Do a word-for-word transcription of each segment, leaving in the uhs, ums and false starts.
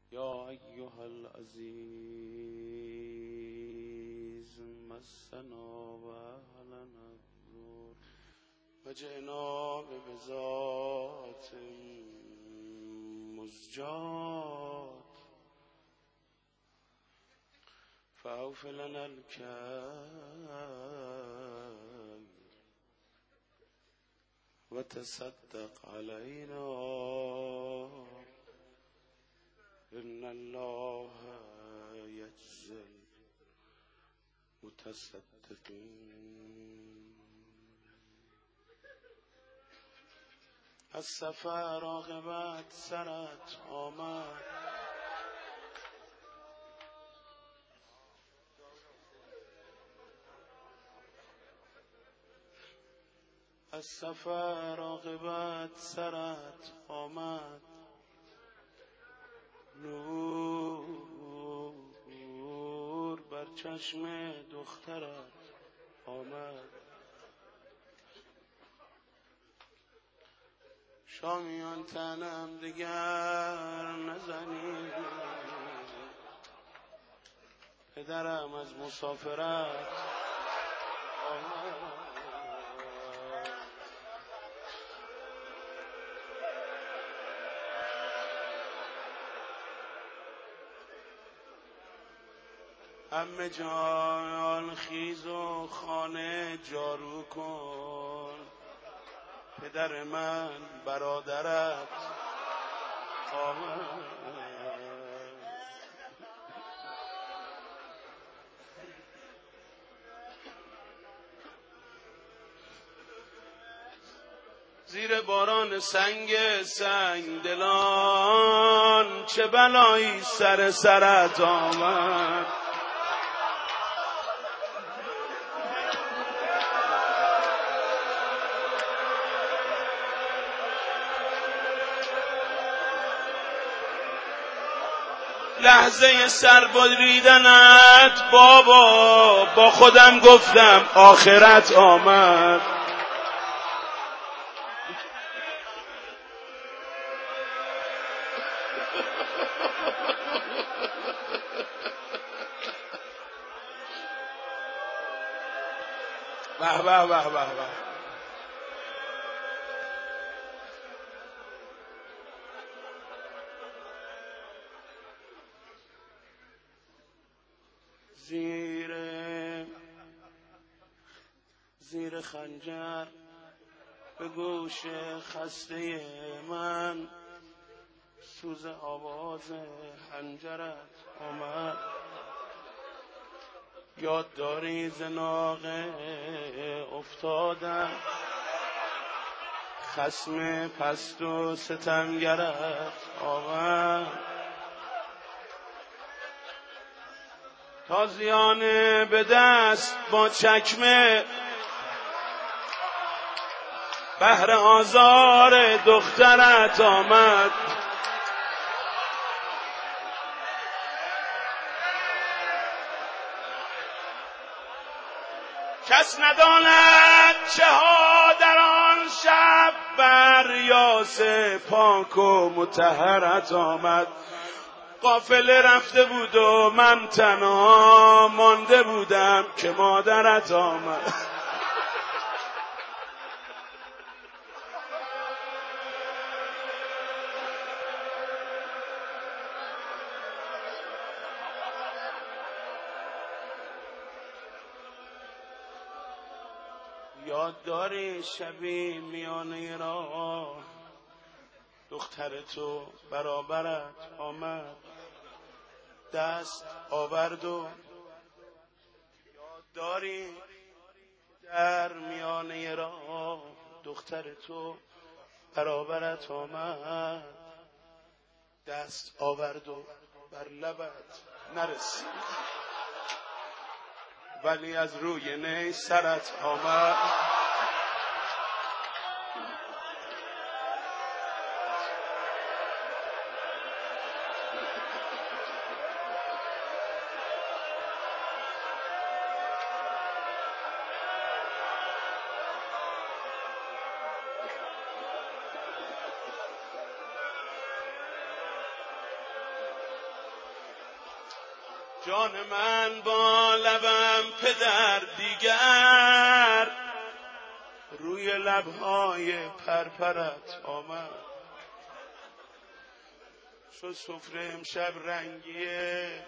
یا ایها العزیز مسنا و اهلنا الضر و جئنا ببضاعة مزجاة فاوف لنا الکیل و تصدق علینا ان الله یجزی المتصدقین. از سفر عاقبت سرت آمد، از سفر عاقبت سرت آمد، نور بر چشم دخترت آمد. شامیان تنم دیگر نزنی، پدرم از مسافرت آمد. عمه جان خیز و خانه جارو کن، پدر من برادرت آمد. زیر باران سنگ سنگ دلان چه بلایی سر سرت آمد. لحظه سر بریدنت بابا با خودم گفتم آخرت آمد. به به به به به. زیر زیر خنجر به گوش خسته من سوز آواز خنجرت آمد. یاد داری ز ناقه افتادم، خصم پست و ستمگرت آمد. تازیانه به دست با چکمه بهر آزار دخترت آمد. کس نداند چه ها در آن شب بر یاس پاک و مطهرت آمد. قافله رفته بود و من تنها مانده بودم که مادرت آمد. یاد داری شبی میانه راه دختر تو برابرت آمد، دست آورد و یاد داری در میانه راه دختر تو برابرت آمد، دست آورد و بر لبت نرسید ولی از روی نی سرت آمد. جان من با لبم پدر دیگر روی لبهای پرپرت آمد. شد سفره امشب رنگیه،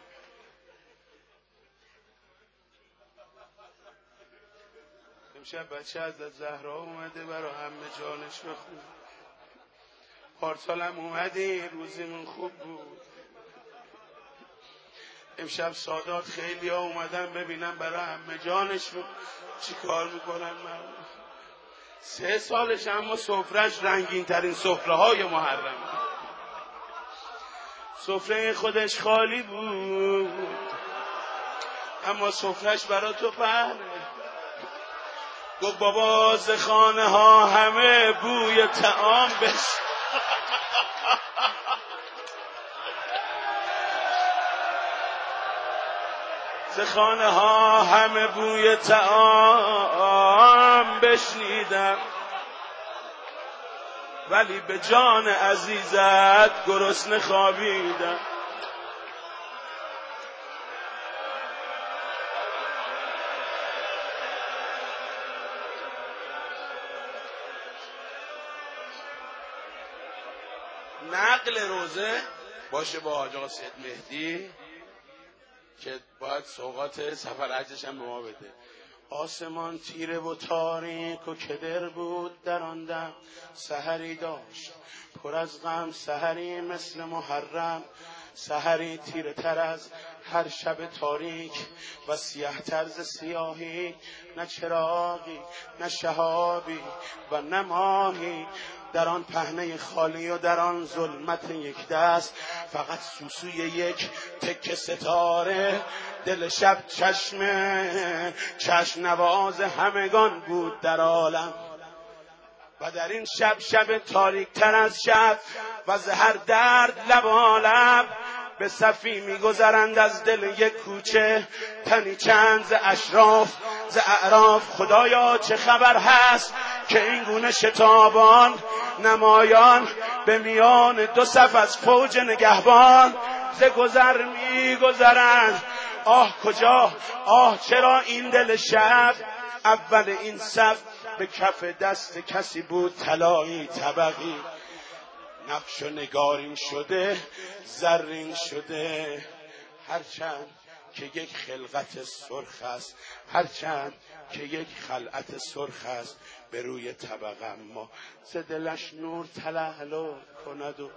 امشب بچه از زهرا اومده برا همه جانش بخون. پارسالم اومدی روزیمون خوب بود. امشب سادات خیلی ها اومدن ببینم برا همه جانش چی کار میکنن. من سه سالش اما سفرش رنگین ترین سفره های محرم، سفره خودش خالی بود اما سفرش برا تو پهنه. گفت بابا ز خانه ها همه بوی طعام بش ز خانه ها همه بوی طعام بشنیدم، ولی به جان عزیزت گرسنه خوابیدم. نقل روزه باشه با حاج آقا سید مهدی که باید سوغات سفر حجش هم به ما بده. آسمان تیره و تاریک و کدر بود در آن دم، سحری داشت پر از غم، سحری مثل محرم، سحری تیره تر از هر شب تاریک و سیاه ترز سیاهی، نه چراغی نه شهابی و نه ماهی در آن پهنه خالی و در آن ظلمت یک دست، فقط سوسوی یک تکه ستاره. دل شب چشم چشم نواز همگان بود در عالم و در این شب شب تاریک تر از شب و ز هر درد لبالب به صفی میگذرند از دل یک کوچه تنی چند ز اشراف ز اعراف. خدایا چه خبر هست که این گونه شتابان نمایان به میان دو صف از فوج نگهبان ز گذر میگذرند. آه کجا، آه چرا این دل شب اول این صف به کف دست کسی بود طلایی طبقی، نقش و نگارین شده زرین شده. هرچند که یک خلقت سرخ است، هرچند که یک خلعت سرخ است به روی طبقه، اما ز دلش نور تلالو کند و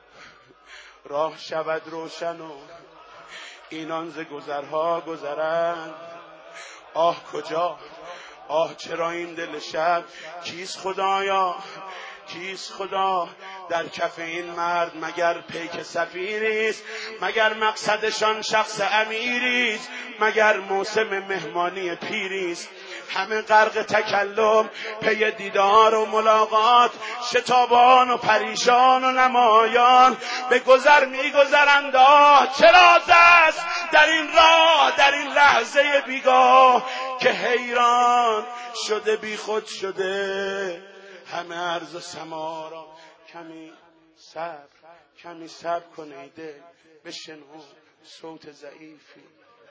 راه شود روشن و اینان ز گذرها گذرند. آه کجا، آه چرا این دل شب. کیست خدایا، کیست خدا در کف این مرد؟ مگر پیک سفیریست، مگر مقصدشان شخص امیریست، مگر موسم مهمانی پیریست؟ همه غرق تکلم پی دیدار و ملاقات، شتابان و پریشان و نمایان به گذر میگذرند. آه چرا است در این راه در این لحظه بیگاه که حیران شده بی خود شده همه عرض و سما را. کمی صبر کمی صبر کن ای دل، بشنو صوت ضعیفی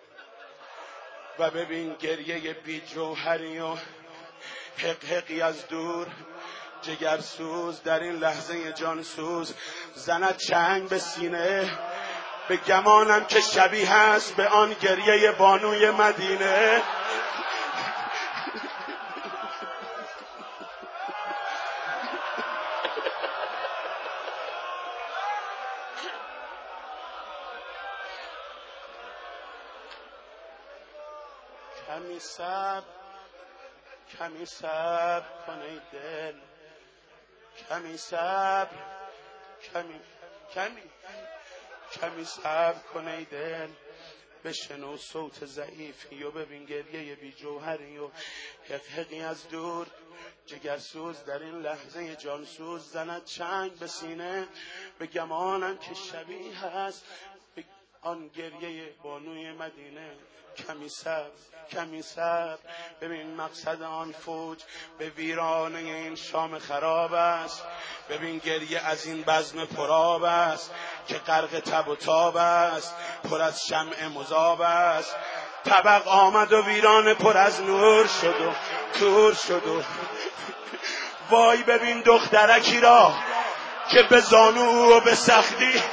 و ببین گریه بی جوهری و حق حقی از دور. جگرسوز در این لحظه جانسوز زند چنگ به سینه، به گمانم که شبیه است به آن گریه بانوی مدینه. کمی صبر کمی صبر کن ای دل، کمی صبر کمی کمی کمی صبر کن ای دل، بشنو صوت ضعیفی و ببین گریه بی جوهری و حقحقی از دور. جگرسوز در این لحظه جانسوز زند چنگ به سینه، به گمانم که شبیه هست آن گریه بانوی مدینه. کمی صبر، کمی صبر، ببین مقصد آن فوج به ویرانه این شام خراب است. ببین گریه از این بزم پرآب است که غرق تب و تاب است، پر از شمع مذاب است. طبق آمد و ویرانه پر از نور شد و تور شد و وای ببین دخترکی را که به زانو و به سختی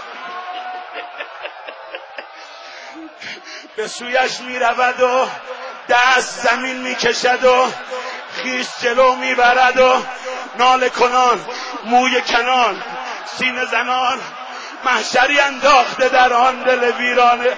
به سویش می رود و دست زمین می کشد و خیش جلو می برد و ناله کنان، موی کنان، سینه زنان، محشری انداخته در آن دل ویرانه.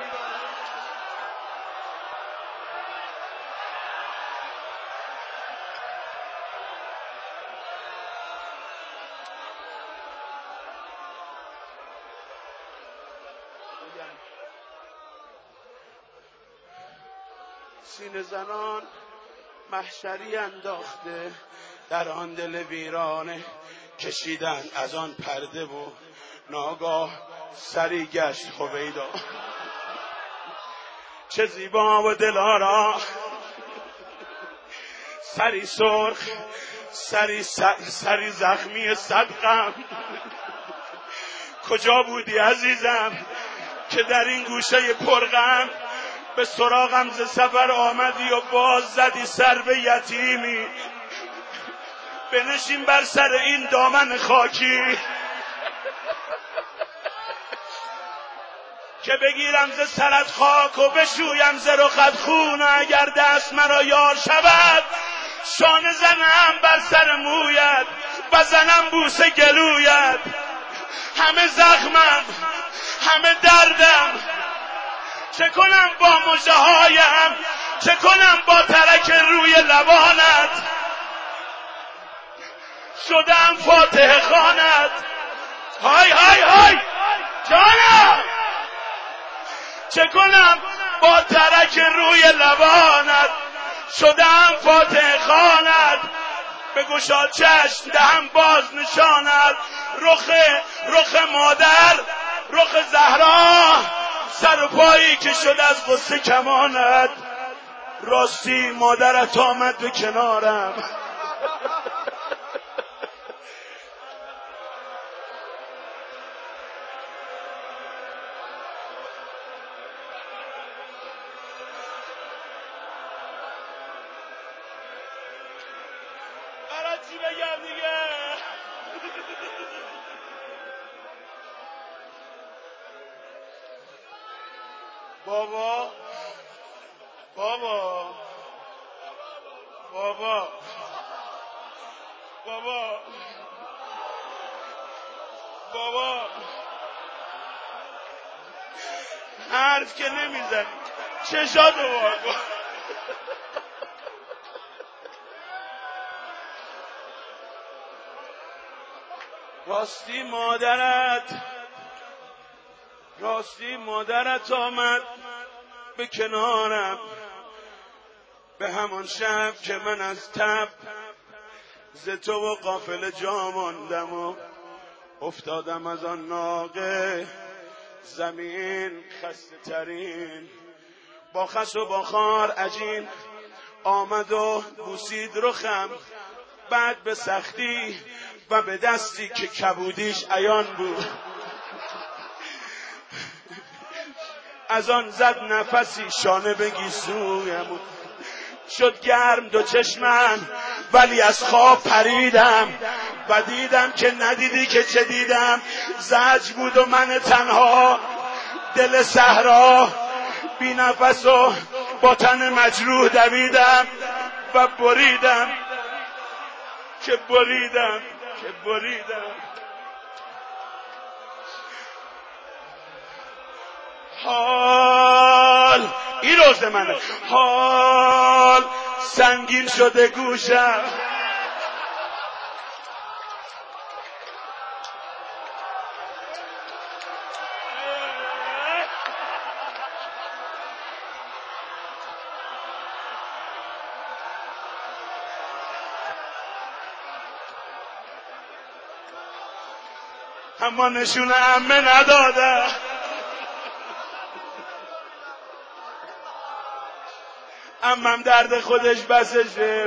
سینه زنان، محشری انداخته در آن دل ویرانه. کشیدن از آن پرده و ناگاه سری گشت هویدا. چه زیبا و دلارا، سری سرخ، سری, سری زخمی صدقم. کجا بودی عزیزم که در این گوشه پرغم به سراغم ز سفر آمدی و باز زدی سر به یتیمی؟ بنشین بر سر این دامن خاکی که بگیرم ز سرت خاک و بشویم ز رخت خون. اگر دست مرا یار شود شانه زنم بر سر مویت و زنم بوسه گلویت. همه زخمم، همه دردم، چه کنم با مژه هایم، چه کنم با ترک روی لبانت. شدم فاتحه خوانت. های های های جانم، چه کنم با ترک روی لبانت. شدم فاتحه خوانت. بگشا چشم دهم باز نشانت. رخ رخ مادر، رخ زهرا، سر و پایی که شد از غصه کمانت. راستی مادرت آمد به کنارم. برای چی بگم دیگه؟ بابا بابا بابا بابا بابا حرف که نمیزنی، چشاتو وا کن. راستی مادرت، راستی مادرت آمد به کنارم به همان شب که من از تب ز تو و قافله جا ماندم و افتادم از آن ناقه زمین خسته ترین. با خس و با خار عجین آمد و بوسید رخم، بعد به سختی و به دستی که کبودیش عیان بود. از آن زد نفسی شانه به گیسویم، شد گرم دو چشمم ولی از خواب پریدم و دیدم که ندیدی که چه دیدم. زج بود و من تنها دل صحرا بی نفس و با تن مجروح دویدم و بریدم که بریدم که بریدم. حال این روز منه، حال سنگین شده گوشم. اما نشونه عمه نداده. عمم درد خودش بسشه.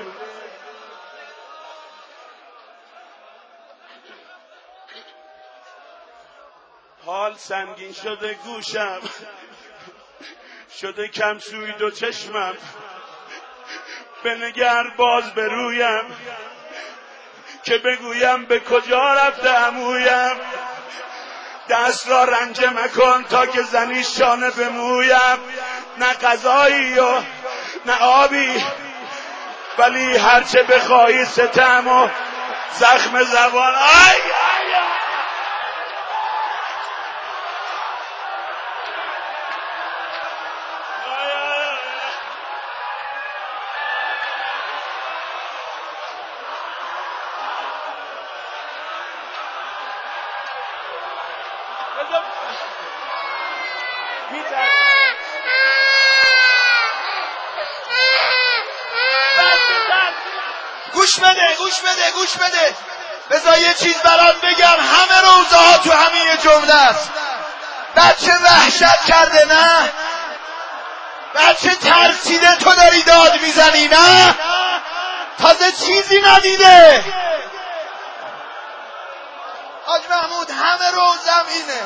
حال سنگین شده گوشم، شده کم سوی دو چشمم، بنگر باز به رویم که بگویم به کجا رفته عمویم. دست را رنجه مکن تا که زنی شانه به مویم. نه غذایی و نه آبی، ولی هرچه بخواهی ستم و زخم زبان. آی آی آی گوش بده گوش بده گوش بده بذار یه چیز برات بگم. همه روزه ها تو همین جمله است. بچه وحشت کرده نه؟ بچه ترسیده تو داری داد میزنی نه؟ تازه چیزی ندیده. حاج محمود همه روزم اینه.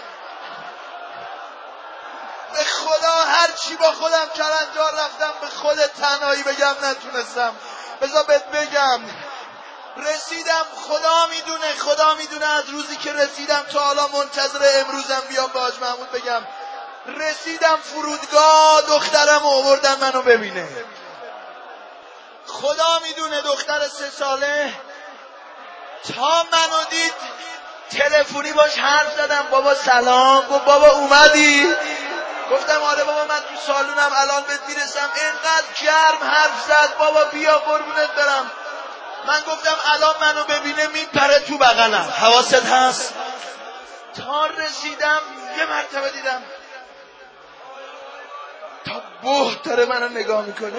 به خدا هر چی با خودم کلنجار رفتم به خودت تنهایی بگم نتونستم. بذار بهت بگم رسیدم. خدا میدونه خدا میدونه از روزی که رسیدم تا حالا منتظر امروزم بیام به حاج محمود بگم رسیدم فرودگاه دخترم آوردن منو ببینه. خدا میدونه دختر سه ساله تا منو دید تلفنی باش حرف زدم. بابا سلام. گفت بابا اومدی؟ گفتم آره بابا من تو سالونم الان بهت میرسم. اینقدر گرم حرف زد بابا بیا قربونت برم. من گفتم الان منو ببینه میپره تو بغلم. حواست هست؟ تا رسیدم یه مرتبه دیدم تا بهت داره منو نگاه میکنه.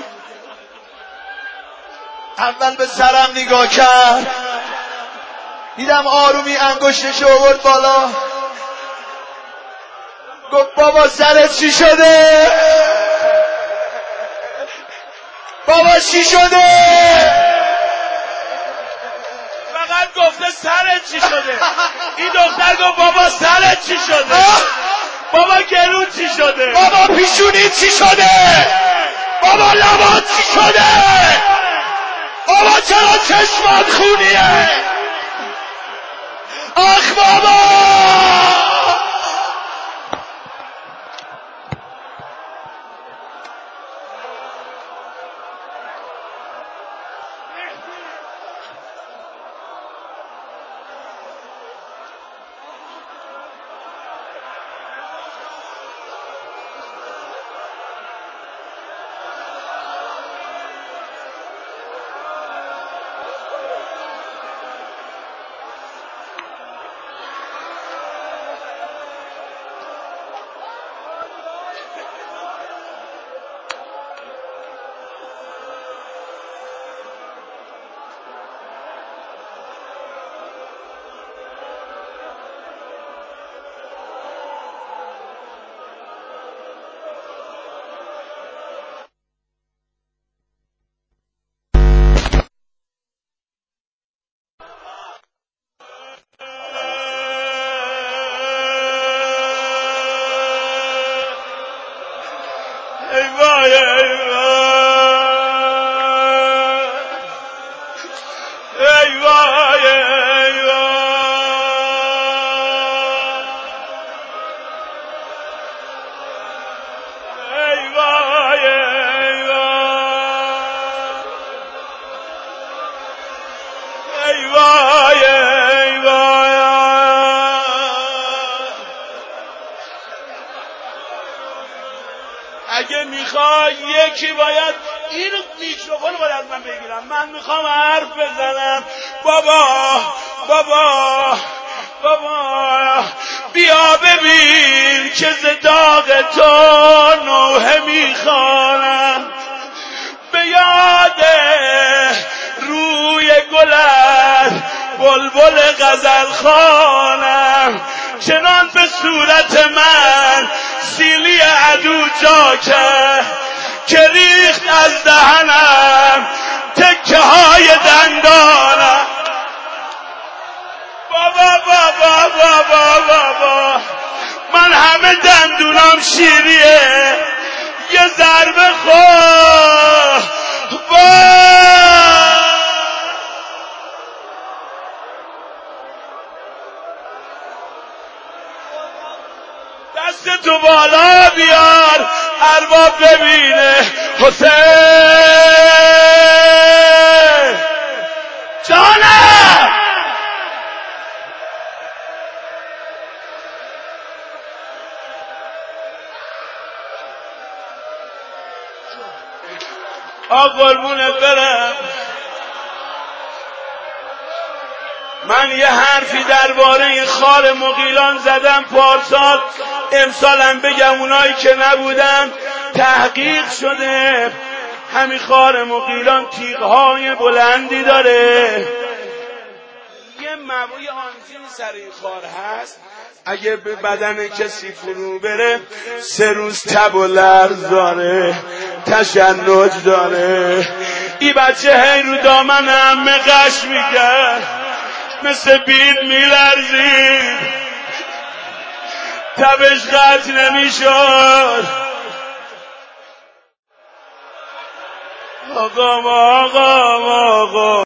اول به سرم نگاه کرد، دیدم آرومی انگشتشو آورد بالا. گفت بابا سرت چی شده؟ بابا چی شده؟ فقط گفته سرت چی شده. این دختر گفت بابا سرت چی شده؟ بابا گلوت چی شده؟ بابا پیشونی چی شده؟ بابا لبات چی شده؟ بابا چرا چشمات خونیه؟ آخ بابا ای وای ای وای ای وای ای وای ای وای ای وای ای وای ای وای. اگه میخوای یکی باید این میکروفون باید از من بگیرم. من میخوام حرف بزنم. بابا بابا بابا بیا ببین که ز داغ تو نوحه میخوانم. به یاد روی گلت بلبل غزل خوانم. چنان به صورت من سیلی عدو جا کرد که ریخت از دهنم تکه های دندانم. بابا بابا بابا بابا من همه دندونام شیریه، یه ضربه خور دست تو بالا بیار ارباب ببینه. حسین جانم آ قربونت برم. من یه حرفی درباره خار مغیلان زدم پارسال، امسالم بگم اونایی که نبودن تحقیق شده همین خار مغیلان تیغ‌های بلندی داره. یه موای آنزیم سر این خار هست، اگه به بدن کسی فرو بره سه روز تب و لرز داره، تشنج داره. ای بچه هی رو دامن همه قش میکرد، مثل بید میلرزید، تبش قطع نمیشد. آقا آقا آقا